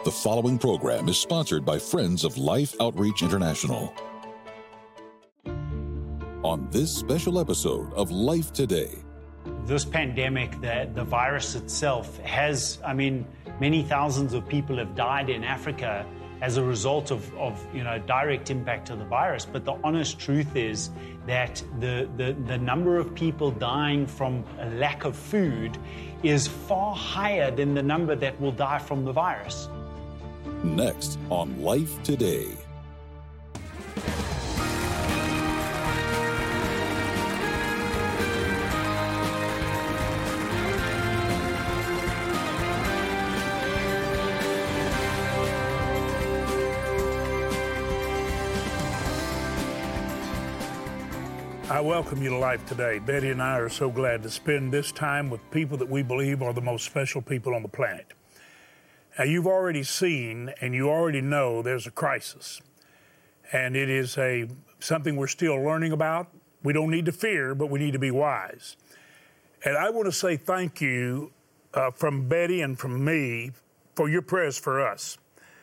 The following program is sponsored by Friends of Life Outreach International. On this special episode of Life Today. This pandemic, the virus itself has, many thousands of people have died in Africa as a result of direct impact of the virus. But the honest truth is that the number of people dying from a lack of food is far higher than the number that will die from the virus. Next on Life Today. I welcome you to Life Today. Betty and I are so glad to spend this time with people that we believe are the most special people on the planet. Now, you've already seen and you already know there's a crisis, and it is something we're still learning about. We don't need to fear, but we need to be wise. And I want to say thank you from Betty and from me for your prayers for us.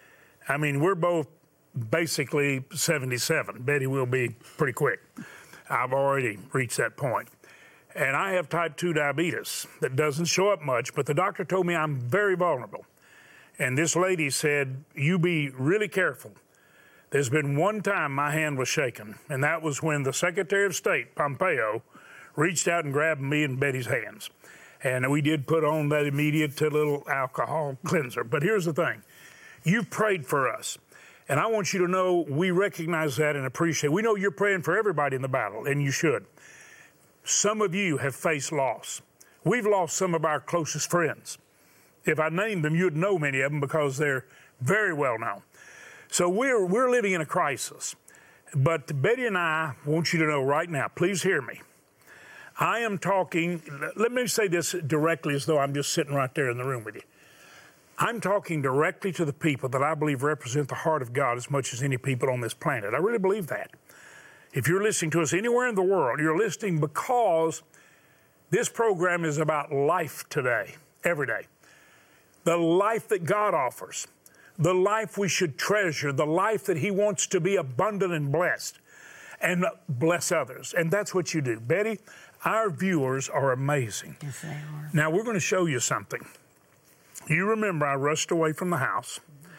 We're both basically 77. Betty will be pretty quick. I've already reached that point. And I have type 2 diabetes that doesn't show up much, but the doctor told me I'm very vulnerable. And this lady said, you be really careful. There's been one time my hand was shaken, and that was when the Secretary of State, Pompeo, reached out and grabbed me and Betty's hands. And we did put on that immediate little alcohol cleanser. But here's the thing. You prayed for us. And I want you to know we recognize that and appreciate it. We know you're praying for everybody in the battle, and you should. Some of you have faced loss. We've lost some of our closest friends. If I named them, you'd know many of them because they're very well known. So we're living in a crisis. But Betty and I want you to know right now, please hear me. I am talking, let me say this directly as though I'm just sitting right there in the room with you. I'm talking directly to the people that I believe represent the heart of God as much as any people on this planet. I really believe that. If you're listening to us anywhere in the world, you're listening because this program is about life today, every day. The life that God offers, the life we should treasure, the life that He wants to be abundant and blessed, and bless others. And that's what you do. Betty, our viewers are amazing. Yes, they are. Now, we're going to show you something. You remember I rushed away from the house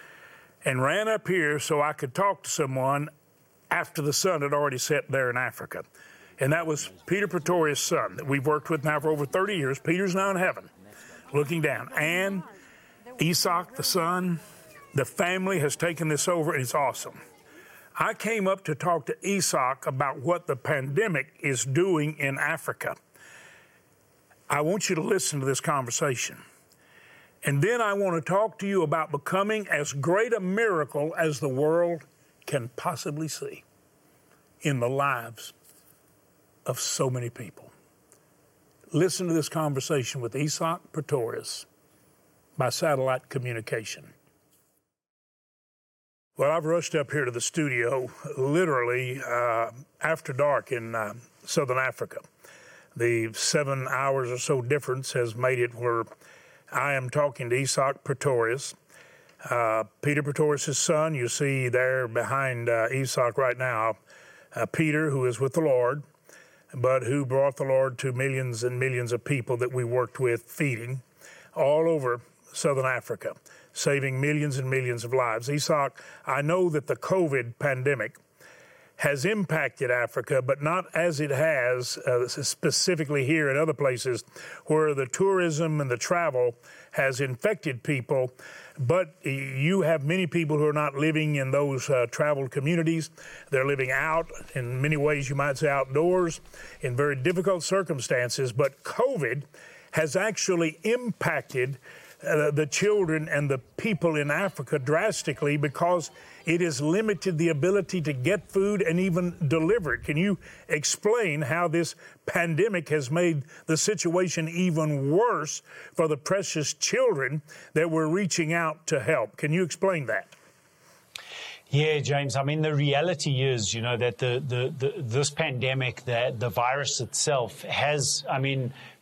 and ran up here so I could talk to someone after the sun had already set there in Africa. And that was Peter Pretorius' son that we've worked with now for over 30 years. Peter's now in heaven, looking down. And Isaac, the son, the family has taken this over, and it's awesome. I came up to talk to Isaac about what the pandemic is doing in Africa. I want you to listen to this conversation. And then I want to talk to you about becoming as great a miracle as the world can possibly see in the lives of so many people. Listen to this conversation with Isaac Pretorius by satellite communication. Well, I've rushed up here to the studio literally after dark in Southern Africa. The 7 hours or so difference has made it where I am talking to Isaac Pretorius, Peter Pretorius' son. You see there behind Isaac right now, Peter, who is with the Lord, but who brought the Lord to millions and millions of people that we worked with feeding all over Southern Africa, saving millions and millions of lives. Isaac, I know that the COVID pandemic has impacted Africa, but not as it has specifically here and other places where the tourism and the travel has infected people. But you have many people who are not living in those traveled communities. They're living out, in many ways you might say outdoors, in very difficult circumstances. But COVID has actually impacted the children and the people in Africa drastically because it has limited the ability to get food and even deliver it. Can you explain how this pandemic has made the situation even worse for the precious children that we're reaching out to help? Can you explain that? Yeah, James. The reality is, that this pandemic, the virus itself has,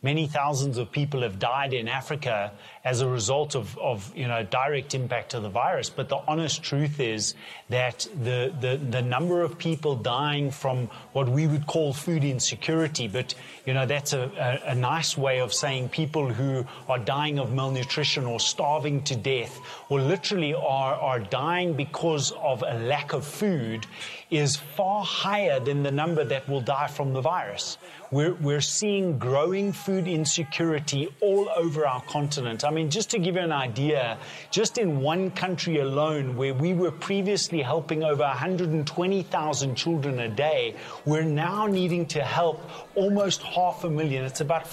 many thousands of people have died in Africa as a result of direct impact of the virus. But the honest truth is that the number of people dying from what we would call food insecurity, but that's a nice way of saying people who are dying of malnutrition or starving to death, or literally are dying because of a lack of food, is far higher than the number that will die from the virus. We're seeing growing food insecurity all over our continent. I mean, just to give you an idea, just in one country alone, where we were previously helping over 120,000 children a day, we're now needing to help almost 500,000. It's about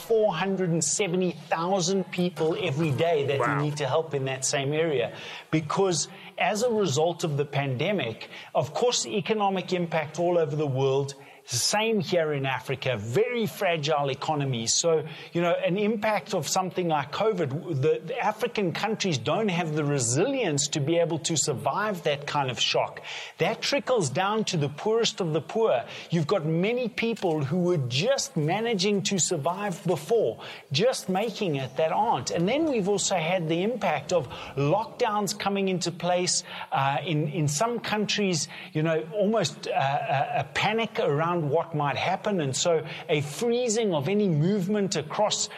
470,000 people every day that we need to help in that same area. Because as a result of the pandemic, of course, economic impact all over the world. Same here in Africa, very fragile economies. So, an impact of something like COVID, the African countries don't have the resilience to be able to survive that kind of shock. That trickles down to the poorest of the poor. You've got many people who were just managing to survive before, just making it, that aren't. And then we've also had the impact of lockdowns coming into place. In some countries, almost a panic around what might happen, and so a freezing of any movement across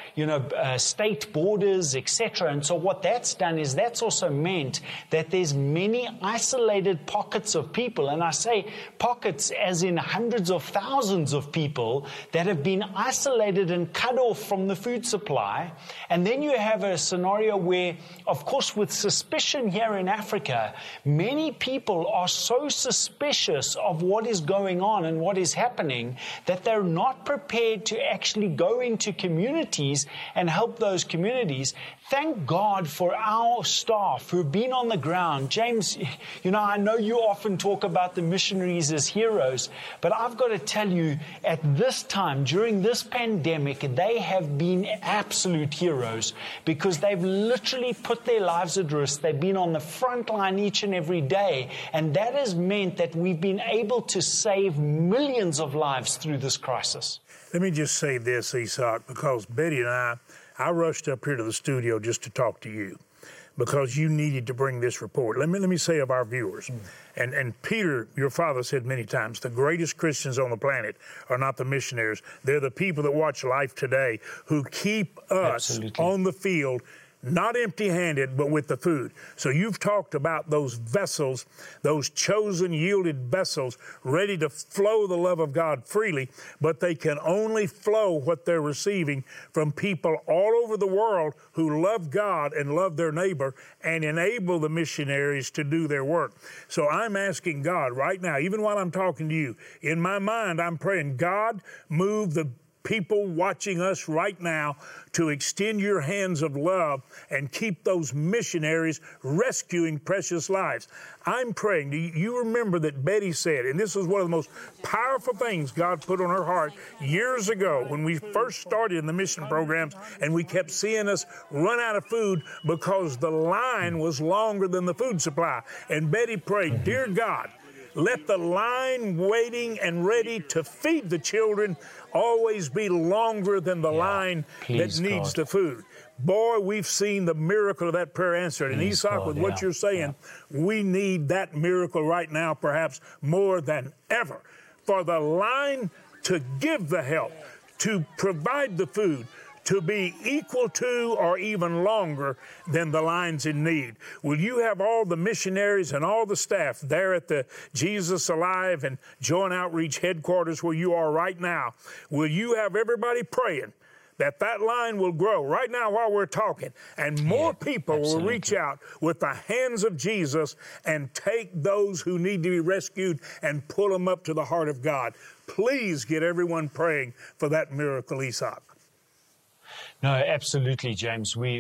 state borders, etc. And so what that's done is that's also meant that there's many isolated pockets of people, and I say pockets as in hundreds of thousands of people that have been isolated and cut off from the food supply. And then you have a scenario where, of course, with suspicion here in Africa, many people are so suspicious of what is going on and what is happening that they're not prepared to actually go into communities and help those communities. Thank God for our staff who've been on the ground. James, I know you often talk about the missionaries as heroes, but I've got to tell you, at this time, during this pandemic, they have been absolute heroes because they've literally put their lives at risk. They've been on the front line each and every day, and that has meant that we've been able to save millions of lives through this crisis. Let me just say this, Isak, because Betty and I rushed up here to the studio just to talk to you because you needed to bring this report. Let me say of our viewers, and Peter, your father, said many times, the greatest Christians on the planet are not the missionaries. They're the people that watch Life Today who keep us on the field, not empty-handed, but with the food. So you've talked about those vessels, those chosen, yielded vessels, ready to flow the love of God freely, but they can only flow what they're receiving from people all over the world who love God and love their neighbor and enable the missionaries to do their work. So I'm asking God right now, even while I'm talking to you, in my mind, I'm praying, God, move the people watching us right now to extend your hands of love and keep those missionaries rescuing precious lives. I'm praying. Do you remember that Betty said, and this is one of the most powerful things God put on her heart years ago when we first started in the mission programs, and we kept seeing us run out of food because the line was longer than the food supply. And Betty prayed, dear God, let the line waiting and ready to feed the children always be longer than the line that needs the food. Boy, we've seen the miracle of that prayer answered. And Isak, with what you're saying, we need that miracle right now, perhaps more than ever, for the line to give the help, to provide the food, to be equal to or even longer than the lines in need. Will you have all the missionaries and all the staff there at the Jesus Alive and Joint Outreach headquarters where you are right now? Will you have everybody praying that line will grow right now while we're talking, and more people will reach out with the hands of Jesus and take those who need to be rescued and pull them up to the heart of God? Please get everyone praying for that miracle, Isak. No, absolutely, James. We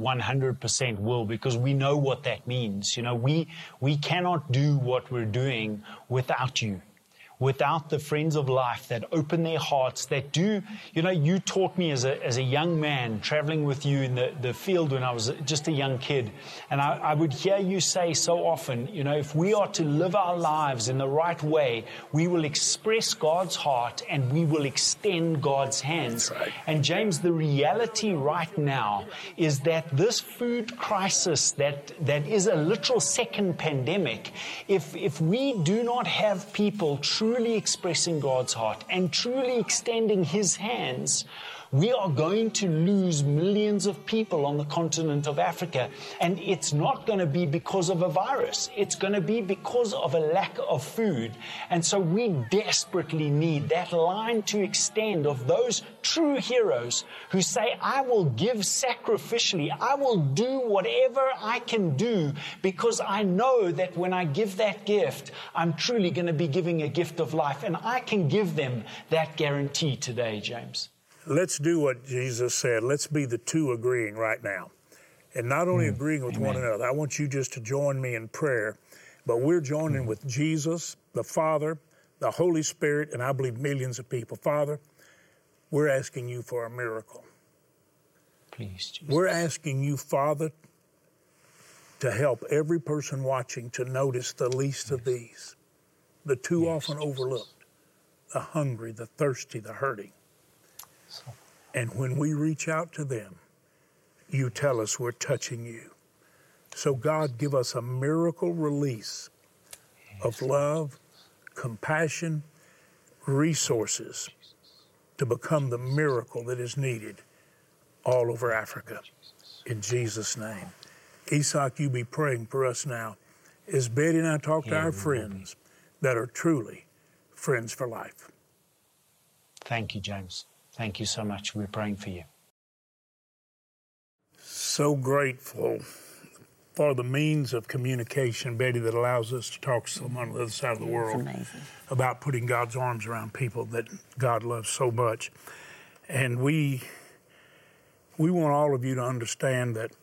100% will, because we know what that means. We cannot do what we're doing without you. without the Friends of Life that open their hearts, that do, you taught me as a young man traveling with you in the field when I was just a young kid. And I would hear you say so often, if we are to live our lives in the right way, we will express God's heart and we will extend God's hands. That's right. And James, the reality right now is that this food crisis that is a literal second pandemic, if we do not have people truly expressing God's heart and truly extending His hands, we are going to lose millions of people on the continent of Africa. And it's not going to be because of a virus. It's going to be because of a lack of food. And so we desperately need that line to extend of those true heroes who say, I will give sacrificially. I will do whatever I can do because I know that when I give that gift, I'm truly going to be giving a gift of life. And I can give them that guarantee today, James. Let's do what Jesus said. Let's be the two agreeing right now. And not only agreeing with one another, I want you just to join me in prayer, but we're joining with Jesus, the Father, the Holy Spirit, and I believe millions of people. Father, we're asking you for a miracle. Please, Jesus. We're asking you, Father, to help every person watching to notice the least of these, the too often overlooked, the hungry, the thirsty, the hurting. And when we reach out to them, you tell us we're touching you. So God, give us a miracle release of love, compassion, resources to become the miracle that is needed all over Africa. In Jesus' name. Isak, you be praying for us now as Betty and I talk to our friends that are truly friends for life. Thank you, James. Thank you so much. We're praying for you. So grateful for the means of communication, Betty, that allows us to talk to someone on the other side of the world about putting God's arms around people that God loves so much. And we want all of you to understand that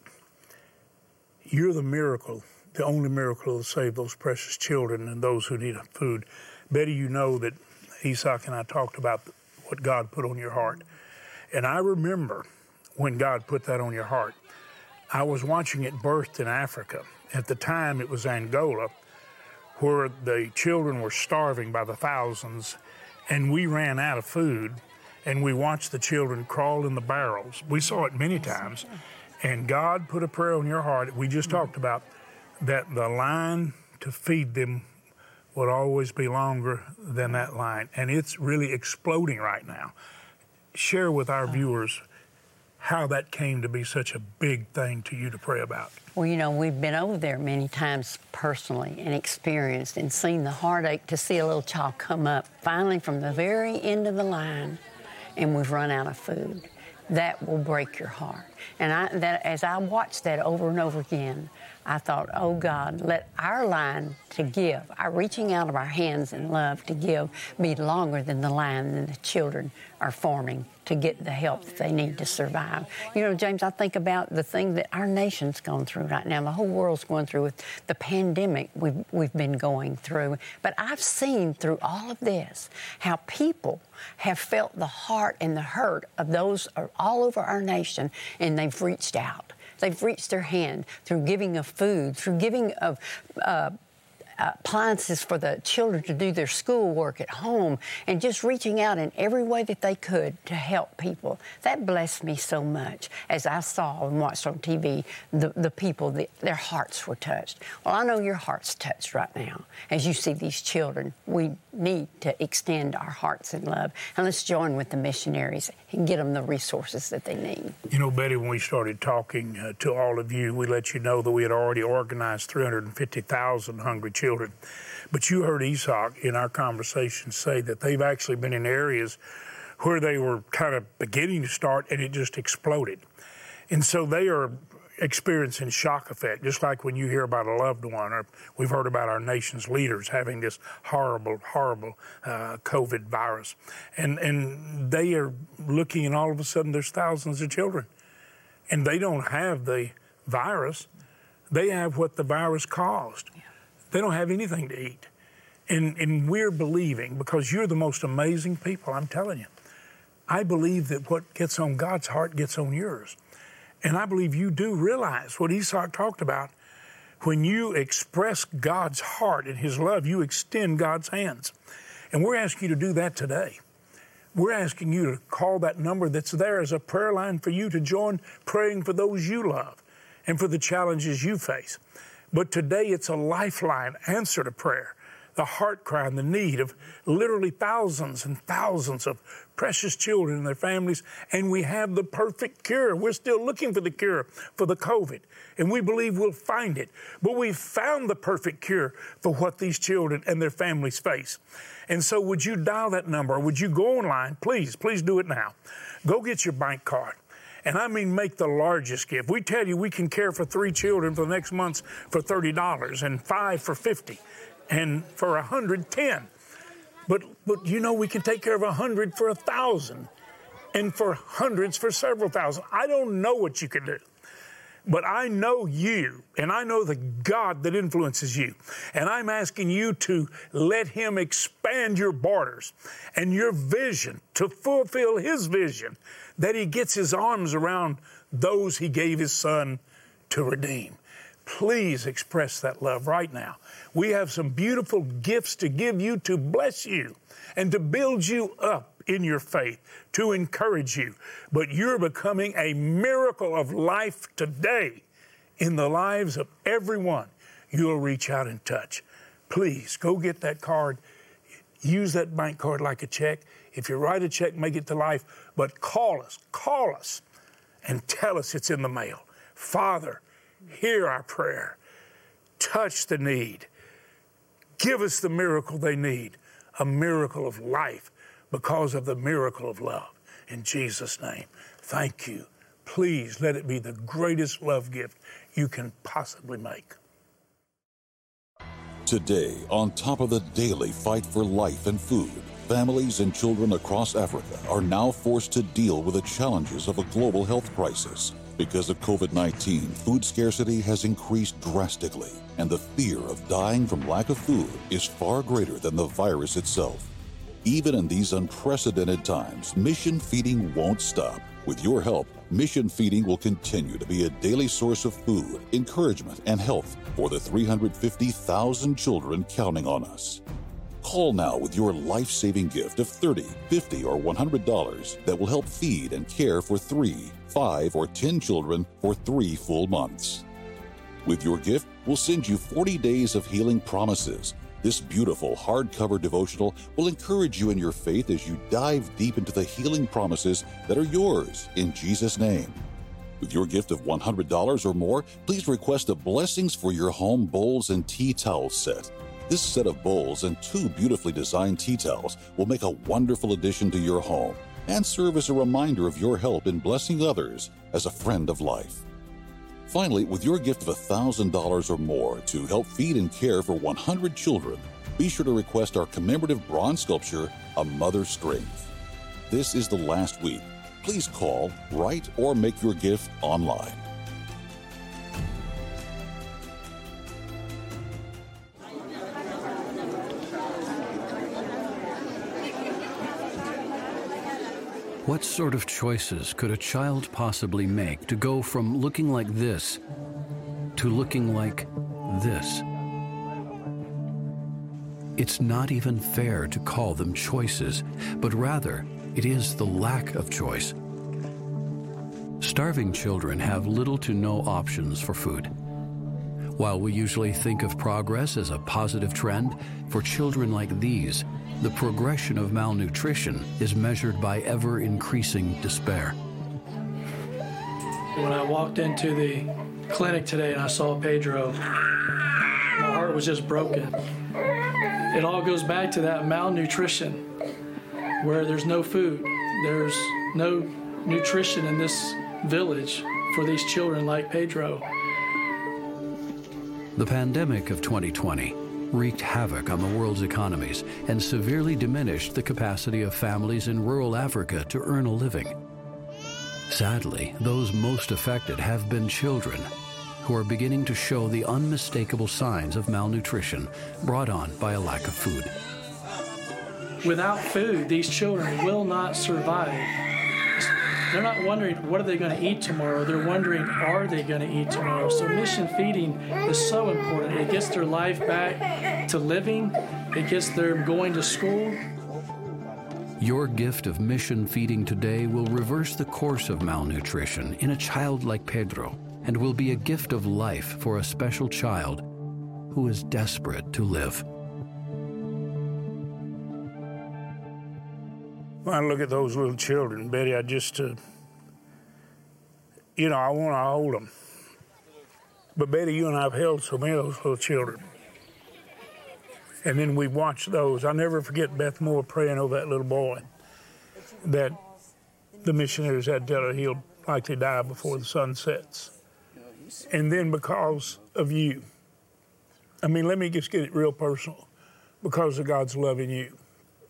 you're the miracle, the only miracle to save those precious children and those who need food. Betty, you know that Isak and I talked about what God put on your heart. And I remember when God put that on your heart, I was watching it birthed in Africa. At the time, it was Angola, where the children were starving by the thousands, and we ran out of food, and we watched the children crawl in the barrels. We saw it many times, and God put a prayer on your heart. We just talked about that the line to feed them would always be longer than that line. And it's really exploding right now. Share with our viewers how that came to be such a big thing to you to pray about. Well, we've been over there many times personally and experienced and seen the heartache to see a little child come up finally from the very end of the line and we've run out of food. That will break your heart. And as I watched that over and over again, I thought, oh God, let our line to give, our reaching out of our hands in love to give, be longer than the line that the children are forming to get the help that they need to survive. James, I think about the thing that our nation's gone through right now. The whole world's going through with the pandemic we've been going through. But I've seen through all of this how people have felt the heart and the hurt of those all over our nation, and they've reached out. They've reached their hand through giving of food, through giving of appliances for the children to do their schoolwork at home, and just reaching out in every way that they could to help people. That blessed me so much as I saw and watched on TV the people, their hearts were touched. Well, I know your heart's touched right now as you see these children. We need to extend our hearts in love, and let's join with the missionaries and get them the resources that they need. Betty, when we started talking to all of you, we let you know that we had already organized 350,000 hungry children. But you heard Isak in our conversation say that they've actually been in areas where they were kind of beginning to start and it just exploded. And so they are experiencing shock effect, just like when you hear about a loved one, or we've heard about our nation's leaders having this horrible COVID virus. And they are looking, and all of a sudden there's thousands of children. And they don't have the virus. They have what the virus caused. They don't have anything to eat. And we're believing, because you're the most amazing people, I'm telling you. I believe that what gets on God's heart gets on yours. And I believe you do realize what Isaac talked about. When you express God's heart and His love, you extend God's hands. And we're asking you to do that today. We're asking you to call that number that's there as a prayer line for you to join praying for those you love and for the challenges you face. But today it's a lifeline answer to prayer, the heart cry and the need of literally thousands and thousands of precious children and their families, and we have the perfect cure. We're still looking for the cure for the COVID, and we believe we'll find it. But we've found the perfect cure for what these children and their families face. And so would you dial that number, or would you go online? Please do it now. Go get your bank card. And I mean, make the largest gift. We tell you we can care for 3 children for the next month for $30, and 5 for $50, and for 110. But you know, we can take care of 100 for 1,000, and for hundreds for several thousand. I don't know what you can do, but I know you, and I know the God that influences you. And I'm asking you to let Him expand your borders and your vision to fulfill His vision, that He gets His arms around those He gave His Son to redeem. Please express that love right now. We have some beautiful gifts to give you to bless you and to build you up in your faith, to encourage you. But you're becoming a miracle of life today in the lives of everyone you'll reach out and touch. Please go get that card. Use that bank card like a check. If you write a check, make it to Life. But call us and tell us it's in the mail. Father, hear our prayer. Touch the need. Give us the miracle they need, a miracle of life because of the miracle of love. In Jesus' name, thank you. Please let it be the greatest love gift you can possibly make. Today, on top of the daily fight for life and food, families and children across Africa are now forced to deal with the challenges of a global health crisis. Because of COVID-19, food scarcity has increased drastically, and the fear of dying from lack of food is far greater than the virus itself. Even in these unprecedented times, Mission Feeding won't stop. With your help, Mission Feeding will continue to be a daily source of food, encouragement, and health for the 350,000 children counting on us. Call now with your life-saving gift of $30, $50, or $100 that will help feed and care for 3, 5, or 10 children for 3 full months. With your gift, we'll send you 40 Days of Healing Promises. This beautiful hardcover devotional will encourage you in your faith as you dive deep into the healing promises that are yours in Jesus' name. With your gift of $100 or more, please request a Blessings for Your Home Bowls and Tea Towel set. This set of bowls and 2 beautifully designed tea towels will make a wonderful addition to your home and serve as a reminder of your help in blessing others as a friend of life. Finally, with your gift of $1,000 or more to help feed and care for 100 children, be sure to request our commemorative bronze sculpture, A Mother's Strength. This is the last week. Please call, write, or make your gift online. What sort of choices could a child possibly make to go from looking like this to looking like this? It's not even fair to call them choices, but rather it is the lack of choice. Starving children have little to no options for food. While we usually think of progress as a positive trend, for children like these, the progression of malnutrition is measured by ever-increasing despair. When I walked into the clinic today and I saw Pedro, my heart was just broken. It all goes back to that malnutrition, where there's no food. There's no nutrition in this village for these children like Pedro. The pandemic of 2020 wreaked havoc on the world's economies and severely diminished the capacity of families in rural Africa to earn a living. Sadly, those most affected have been children who are beginning to show the unmistakable signs of malnutrition brought on by a lack of food. Without food, these children will not survive. They're not wondering, what are they going to eat tomorrow? They're wondering, are they going to eat tomorrow? So mission feeding is so important. It gets their life back to living. It gets them going to school. Your gift of mission feeding today will reverse the course of malnutrition in a child like Pedro and will be a gift of life for a special child who is desperate to live. When I look at those little children, Betty, I just, I want to hold them. But Betty, you and I have held so many of those little children. And then we've watched those. I'll never forget Beth Moore praying over that little boy that the missionaries had to tell her he'll likely die before the sun sets. And then because of you, let me just get it real personal, because of God's love in you,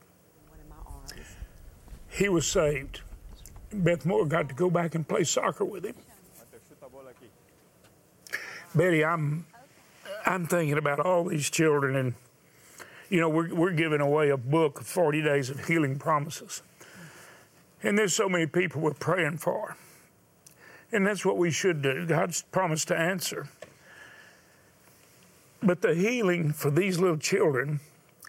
he was saved. Beth Moore got to go back and play soccer with him. Betty, I'm thinking about all these children, and we're giving away a book of 40 Days of Healing Promises. And there's so many people we're praying for. And that's what we should do. God's promised to answer. But the healing for these little children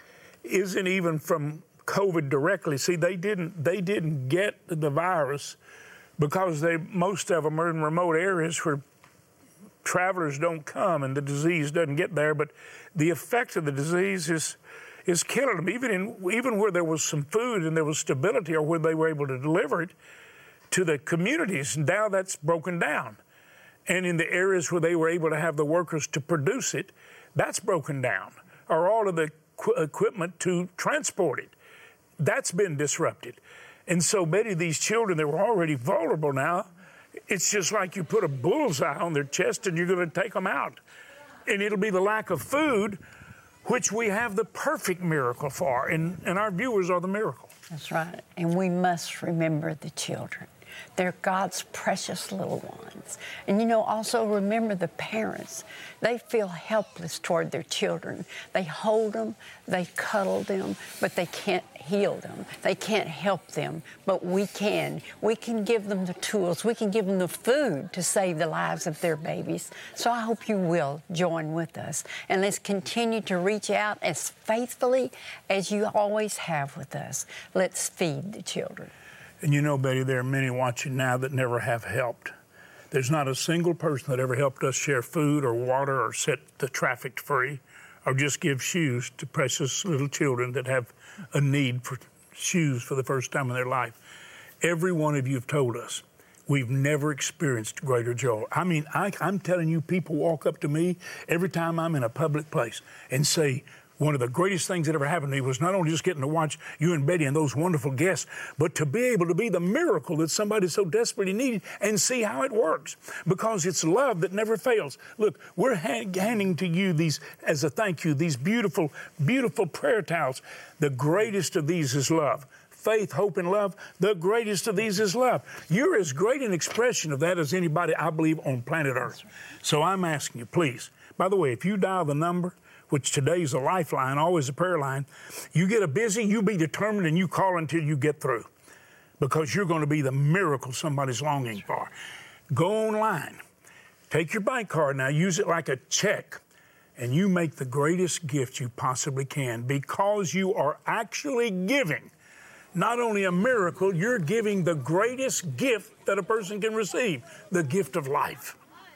isn't even from COVID directly. See, they didn't get the virus because most of them are in remote areas where travelers don't come and the disease doesn't get there. But the effect of the disease is killing them. Even where there was some food and there was stability, or where they were able to deliver it to the communities, now that's broken down. And in the areas where they were able to have the workers to produce it, that's broken down. Or all of the equipment to transport it, that's been disrupted. And so, Betty, these children, they were already vulnerable now. It's just like you put a bullseye on their chest and you're going to take them out. And it'll be the lack of food, which we have the perfect miracle for. And our viewers are the miracle. That's right. And we must remember the children. They're God's precious little ones. And also remember the parents. They feel helpless toward their children. They hold them, they cuddle them, but they can't heal them. They can't help them, but we can. We can give them the tools. We can give them the food to save the lives of their babies. So I hope you will join with us. And let's continue to reach out as faithfully as you always have with us. Let's feed the children. And Betty, there are many watching now that never have helped. There's not a single person that ever helped us share food or water or set the traffic free or just give shoes to precious little children that have a need for shoes for the first time in their life. Every one of you have told us we've never experienced greater joy. I'm telling you, people walk up to me every time I'm in a public place and say, one of the greatest things that ever happened to me was not only just getting to watch you and Betty and those wonderful guests, but to be able to be the miracle that somebody so desperately needed and see how it works. Because it's love that never fails. Look, we're handing to you these, as a thank you, these beautiful, beautiful prayer towels. The greatest of these is love. Faith, hope, and love. The greatest of these is love. You're as great an expression of that as anybody, I believe, on planet Earth. So I'm asking you, please. By the way, if you dial the number, which today's a lifeline, always a prayer line, you get a busy, you be determined, and you call until you get through, because you're going to be the miracle somebody's longing for. Go online. Take your bank card now, use it like a check, and you make the greatest gift you possibly can, because you are actually giving not only a miracle, you're giving the greatest gift that a person can receive, the gift of life.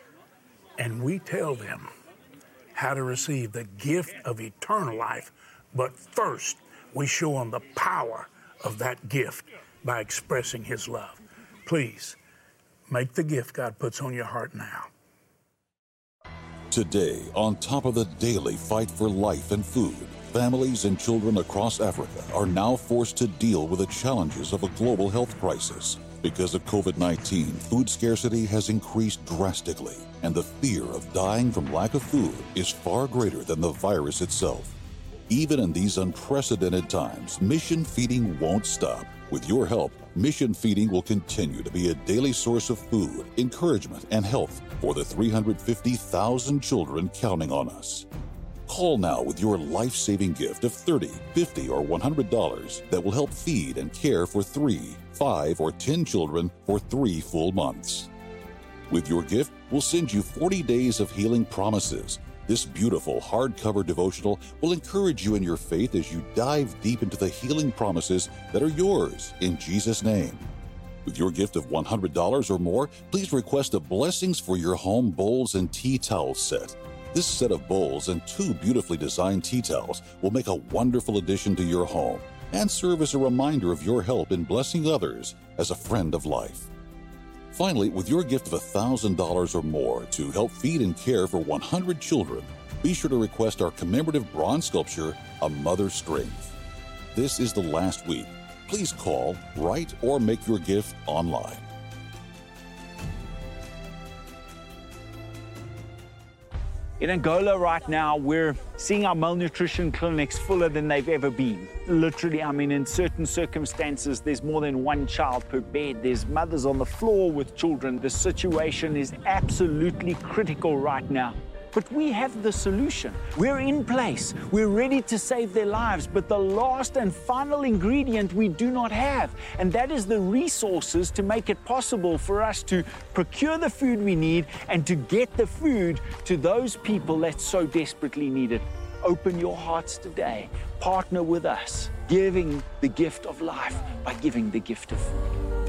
And we tell them how to receive the gift of eternal life, but first we show them the power of that gift by expressing His love. Please, make the gift God puts on your heart now. Today, on top of the daily fight for life and food, families and children across Africa are now forced to deal with the challenges of a global health crisis. Because of COVID-19, food scarcity has increased drastically, and the fear of dying from lack of food is far greater than the virus itself. Even in these unprecedented times, Mission Feeding won't stop. With your help, Mission Feeding will continue to be a daily source of food, encouragement, and health for the 350,000 children counting on us. Call now with your life-saving gift of $30, $50, or $100 that will help feed and care for 3, 5, or 10 children for 3 full months. With your gift, we'll send you 40 Days of Healing Promises. This beautiful hardcover devotional will encourage you in your faith as you dive deep into the healing promises that are yours in Jesus' name. With your gift of $100 or more, please request a Blessings for Your Home Bowls and Tea Towel set. This set of bowls and 2 beautifully designed tea towels will make a wonderful addition to your home and serve as a reminder of your help in blessing others as a friend of life. Finally, with your gift of $1,000 or more to help feed and care for 100 children, be sure to request our commemorative bronze sculpture, A Mother's Strength. This is the last week. Please call, write, or make your gift online. In Angola right now, we're seeing our malnutrition clinics fuller than they've ever been. Literally, I mean, in certain circumstances, there's more than 1 child per bed. There's mothers on the floor with children. The situation is absolutely critical right now. But we have the solution. We're in place. We're ready to save their lives. But the last and final ingredient we do not have, and that is the resources to make it possible for us to procure the food we need and to get the food to those people that so desperately need it. Open your hearts today. Partner with us, giving the gift of life by giving the gift of food.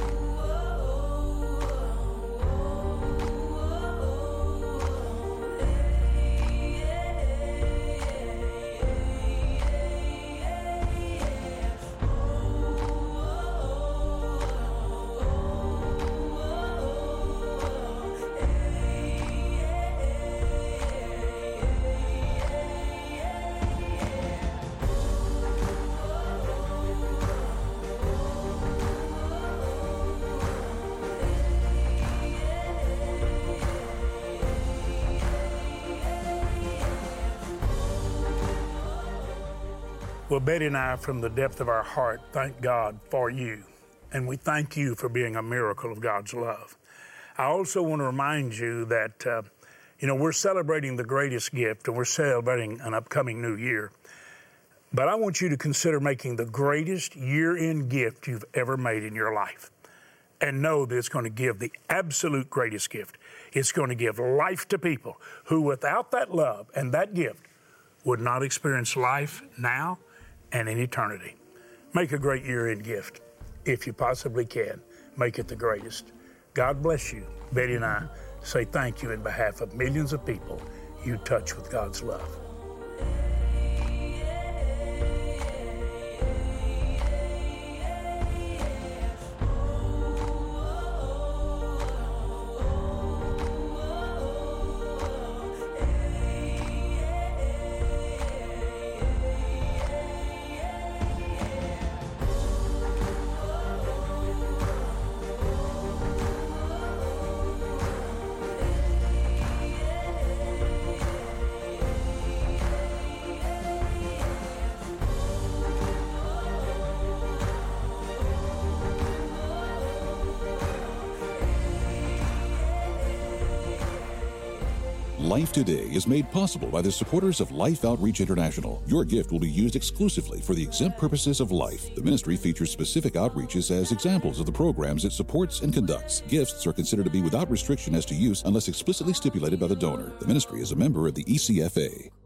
Well, Betty and I, from the depth of our heart, thank God for you. And we thank you for being a miracle of God's love. I also want to remind you that, we're celebrating the greatest gift, and we're celebrating an upcoming new year. But I want you to consider making the greatest year-end gift you've ever made in your life. And know that it's going to give the absolute greatest gift. It's going to give life to people who, without that love and that gift, would not experience life now and in eternity. Make a great year-end gift. If you possibly can, make it the greatest. God bless you. Betty and I say thank you in behalf of millions of people you touch with God's love. Life Today is made possible by the supporters of Life Outreach International. Your gift will be used exclusively for the exempt purposes of life. The ministry features specific outreaches as examples of the programs it supports and conducts. Gifts are considered to be without restriction as to use unless explicitly stipulated by the donor. The ministry is a member of the ECFA.